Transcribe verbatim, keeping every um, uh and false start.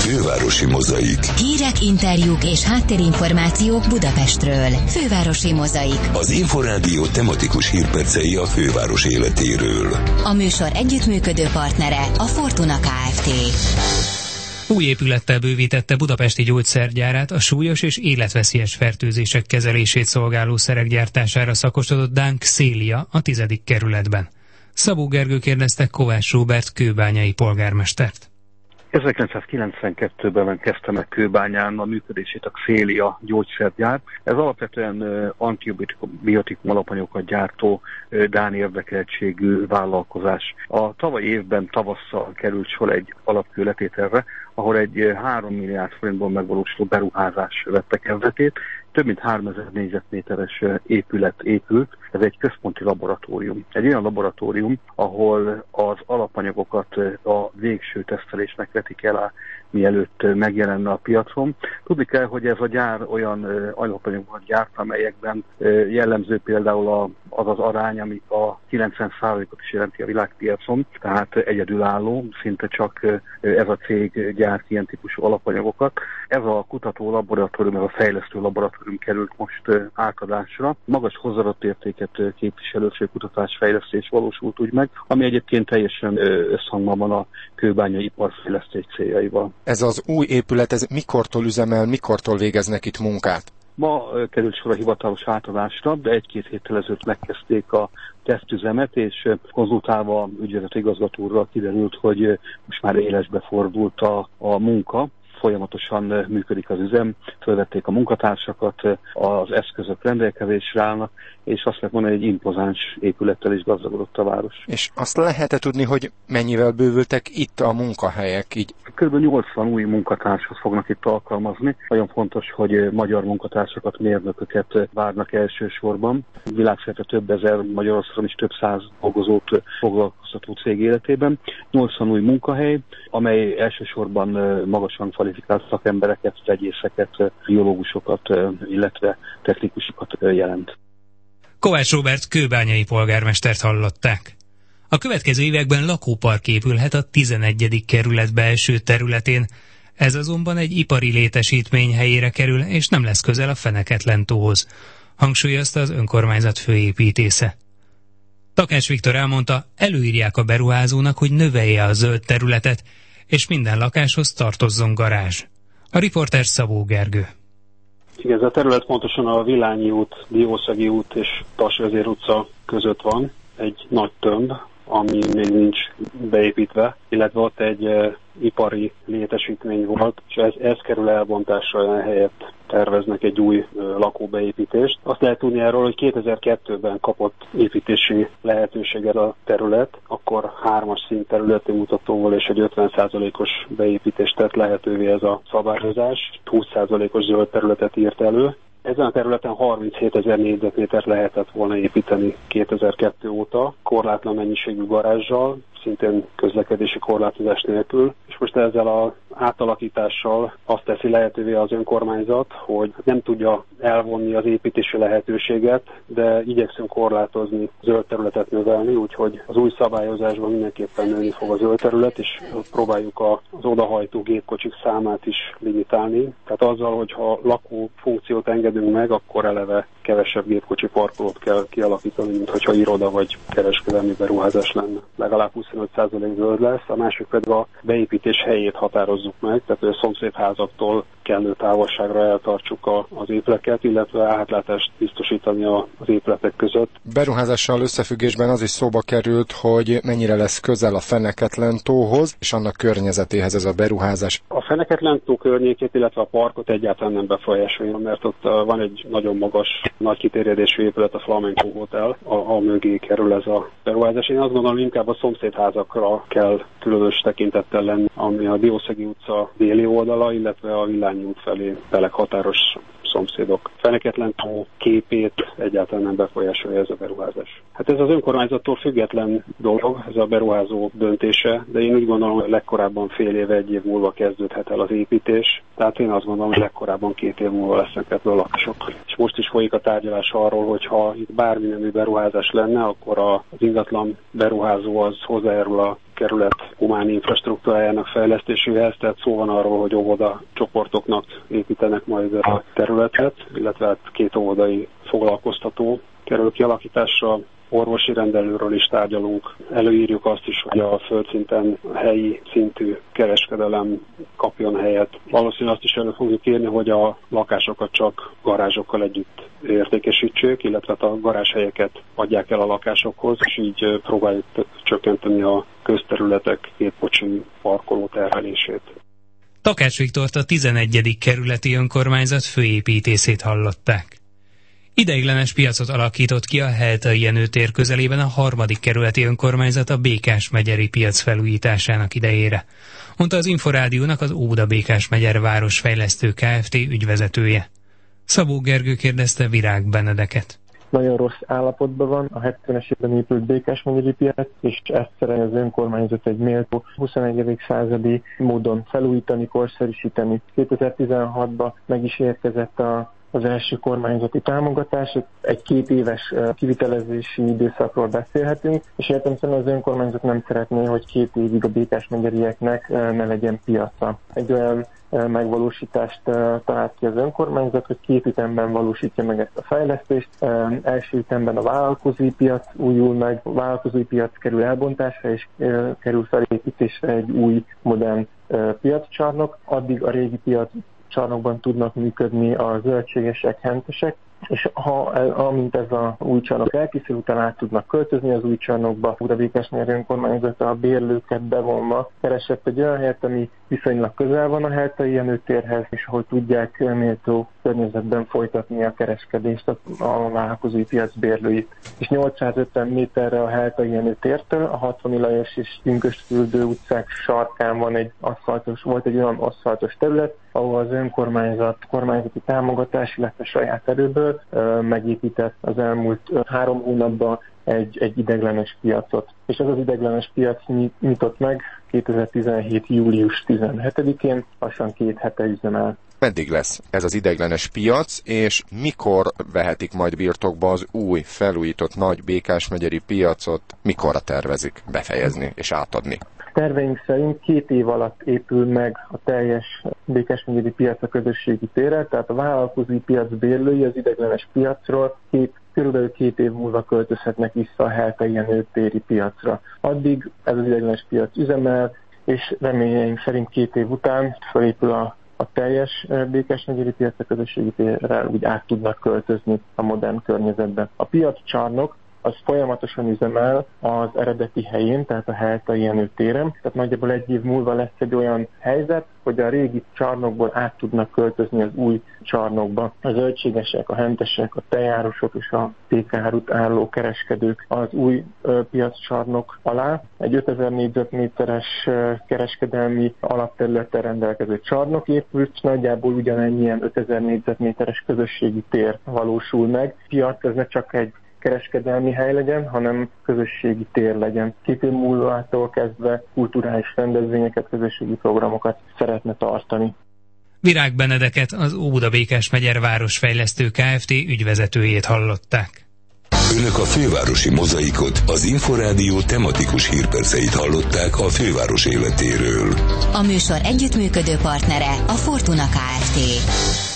Fővárosi Mozaik. Hírek, interjúk és háttérinformációk Budapestről. Fővárosi Mozaik. Az Inforádió tematikus hírpercei a főváros életéről. A műsor együttműködő partnere a Fortuna Kft. Új épülettel bővítette budapesti gyógyszergyárát a súlyos és életveszélyes fertőzések kezelését szolgáló szerek gyártására szakosodott dán Xélia a tizedik kerületben. Szabó Gergő kérdezte Kovács Róbert kőbányai polgármestert. ezerkilencszázkilencvenkettőben kezdte meg Kőbányán a működését a Xélia gyógyszergyár. Ez alapvetően antibiotikum alapanyagokat gyártó dán érdekeltségű vállalkozás. A tavalyi évben tavasszal került sor egy alapkőletételre, ahol egy három milliárd forintból megvalósuló beruházás vette kezdetét. Több mint háromezer négyzetméteres épület épült, ez egy központi laboratórium. Egy olyan laboratórium, ahol az alapanyagokat a végső tesztelésnek vetik el, mielőtt megjelenne a piacon. Tudni kell, hogy ez a gyár olyan alapanyagokat gyárt, amelyekben jellemző például az az arány, ami a kilencven százalékot is jelenti a világpiacon, tehát egyedülálló, szinte csak ez a cég gyárt ilyen típusú alapanyagokat. Ez a kutató laboratórium, ez a fejlesztő laboratórium került most átadásra. Magas hozzáadott értéket képviselő kutatásfejlesztés valósult úgy meg, ami egyébként teljesen összhangban van a kőbányai iparfejlesztés céljaival. Ez az új épület, ez mikortól üzemel, mikortól végeznek itt munkát? Ma került sor a hivatalos átadásra, de egy-két héttel ezelőtt megkezdték a tesztüzemet, és konzultálva ügyvezető igazgatóról kiderült, hogy most már élesbe fordult a, a munka. Folyamatosan működik az üzem, fölvették a munkatársakat, az eszközök rendelkezésre állnak, és azt lehet mondani, hogy egy impozáns épülettel is gazdagodott a város. És azt lehet-e tudni, hogy mennyivel bővültek itt a munkahelyek így? Körülbelül nyolcvan új munkatársat fognak itt alkalmazni. Nagyon fontos, hogy magyar munkatársakat, mérnököket várnak elsősorban. Világszerte több ezer, Magyarországon is több száz dolgozót foglalkoztató cég életében. nyolcvan új munkahely, amely elsősorban magasan kvalifikált szakembereket, vegyészeket, biológusokat, illetve technikusokat jelent. Kovács Róbert kőbányai polgármestert hallották. A következő években lakópark épülhet a tizenegyedik kerület belső területén. Ez azonban egy ipari létesítmény helyére kerül, és nem lesz közel a Feneketlen-tóhoz, hangsúlyozta az önkormányzat főépítésze. Takács Viktor elmondta, előírják a beruházónak, hogy növelje a zöld területet, és minden lakáshoz tartozzon garázs. A riporter Szabó Gergő. Igen, ez a terület pontosan a Villányi út, Diószegi út és Tasvezér utca között van. Egy nagy tömb, ami még nincs beépítve, illetve ott egy e, ipari létesítmény volt, és ez, ez kerül elbontásra, helyett terveznek egy új e, lakóbeépítést. Azt lehet tudni erről, hogy kétezer-kettőben kapott építési lehetőséget a terület, akkor hármas szint területi mutatóval és egy ötven százalékos beépítést tett lehetővé ez a szabályozás, húsz százalékos zöld területet írt elő. Ezen a területen harminchét-ezer négyzetmétert lehetett volna építeni kétezer-kettő óta, korlátlan mennyiségű garázsal, szintén közlekedési korlátozás nélkül, és most ezzel az átalakítással azt teszi lehetővé az önkormányzat, hogy nem tudja elvonni az építési lehetőséget, de igyekszünk korlátozni, zöld területet növelni, úgyhogy az új szabályozásban mindenképpen nőni fog a zöld terület, és próbáljuk az odahajtó gépkocsik számát is limitálni. Tehát azzal, hogyha lakó funkciót engedünk meg, akkor eleve kevesebb gépkocsi parkolót kell kialakítani, mint hogyha iroda vagy kereskedelmi beruházás lenne. Legalább huszonöt százalék zöld lesz, a másik pedig a beépítés helyét határozzuk meg, tehát a szomszédházaktól kellő távolságra eltartsuk a, az épületeket, illetve átlátást biztosítani a, az épületek között. Beruházással összefüggésben az is szóba került, hogy mennyire lesz közel a Feneketlen-tóhoz és annak környezetéhez ez a beruházás. A Feneketlen-tó környékét, illetve a parkot egyáltalán nem befolyásolja, mert ott van egy nagyon magas, nagy kiterjedésű épület, a Flamenco Hotel, a, a mögé kerül ez a beruházás. Én azt gondolom, inkább a szomszédházakra kell különös tekintettel lenni, ami a Diószegi utca déli oldala, illetve a Villányi út felé beleg határos szomszédok. Feneketlen-tó képét egyáltalán nem befolyásolja ez a beruházás. Hát ez az önkormányzattól független dolog, ez a beruházó döntése, de én úgy gondolom, hogy legkorábban fél év, egy év múlva kezdődhet el az építés, tehát én azt gondolom, hogy legkorábban két év múlva lesznek ebből a lakások. És most is folyik a tárgyalás arról, hogy ha itt bármi nemű beruházás lenne, akkor az ingatlan beruházó az hozzájárul a kerület humán infrastruktúrájának fejlesztéséhez, tehát szó van arról, hogy óvoda csoportoknak építenek majd a területet, illetve hát két óvodai foglalkoztató kerül kialakításra. Orvosi rendelőről is tárgyalunk. Előírjuk azt is, hogy a földszinten helyi szintű kereskedelem kapjon helyet. Valószínűleg azt is elő fogjuk írni, hogy a lakásokat csak garázsokkal együtt értékesítsék, illetve a garázshelyeket adják el a lakásokhoz, és így próbáljuk csökkenteni a közterületek kétkocsi parkoló terhelését. Takács Viktort, a tizenegyedik kerületi önkormányzat főépítészét hallották. Ideiglenes piacot alakított ki a Heltai Jenő tér közelében a harmadik kerületi önkormányzat a Békás-megyeri piac felújításánnak idejére, mondta az Inforádiónak az Óbuda-Békás-megyer városfejlesztő Kft. Ügyvezetője. Szabó Gergő kérdezte Virág Benedeket. Nagyon rossz állapotban van, a hetvenes évben épült Békás-megyeri piac, és ezt szeretné az önkormányzat egy méltó huszonegyedik századi módon felújítani, korszerűsíteni. kétezer-tizenhatban meg is érkezett a az első kormányzati támogatás, egy két éves kivitelezési időszakról beszélhetünk, és értelemszerűen az önkormányzat nem szeretné, hogy két évig a békásmegyerieknek ne legyen piaca. Egy olyan megvalósítást talált ki az önkormányzat, hogy két ütemben valósítja meg ezt a fejlesztést. Első ütemben a vállalkozói piac újul meg, a vállalkozói piac kerül elbontásra, és kerül felépítésre egy új, modern piaccsarnok. Addig a régi piac csarnokban tudnak működni a zöldségesek, hentesek, és ha, amint ez a új csarnok elkészül, utána át tudnak költözni az új csarnokba. A Békás-megyeri önkormányzata a bérlőket bevonva keresett egy olyan helyet, ami viszonylag közel van a Heltai Jenő térhez, és ahol tudják méltó környezetben folytatni a kereskedést a, a vállalkozói piac bérlőit. És nyolcszázötven méterre a Heltai Jenő tértől, a Hatvani Lajos és Pünkösdfürdő utcák sarkán van egy aszfaltos, volt egy olyan aszfaltos terület, ahol az önkormányzat kormányzati támogatás, illetve saját erőből megépített az elmúlt három hónapban egy, egy ideiglenes piacot. És ez az ideiglenes piac nyitott meg kétezer-tizenhét. július tizenhetedikén, lassan két hete üzemel. Meddig lesz ez az ideiglenes piac, és mikor vehetik majd birtokba az új, felújított nagy Békás-megyeri piacot, mikorra tervezik befejezni és átadni? Terveink szerint két év alatt épül meg a teljes Békás-megyeri piac a közösségi térre, tehát a vállalkozói piac bérlői az ideiglenes piacról két, körülbelül két év múlva költözhetnek vissza a Heltai Jenő téri piacra. Addig ez az ideiglenes piac üzemel, és reményeink szerint két év után felépül a a teljes Békás-megyeri piac a közösségi térre, úgy át tudnak költözni a modern környezetbe. A piaccsarnok az folyamatosan üzemel az eredeti helyén, tehát a Heltai Jenő téren. Tehát nagyjából egy év múlva lesz egy olyan helyzet, hogy a régi csarnokból át tudnak költözni az új csarnokba. A zöldségesek, a hentesek, a tejárosok és a té ká árut álló kereskedők az új ö, piaccsarnok alá. Egy ötezer négyzetméteres ö, kereskedelmi alapterületen rendelkező csarnok épült, nagyjából ugyanennyien ötezer négyzetméteres közösségi tér valósul meg. Piac ez ne csak egy kereskedelmi hely legyen, hanem közösségi tér legyen. Két év múlvától kezdve kulturális rendezvényeket, közösségi programokat szeretne tartani. Virág Benedeket, az Óbuda-Békás-megyer városfejlesztő Kft. Ügyvezetőjét hallották. Önök a fővárosi mozaikot, az Inforádió tematikus hírperceit hallották a főváros életéről. A műsor együttműködő partnere a Fortuna Kft.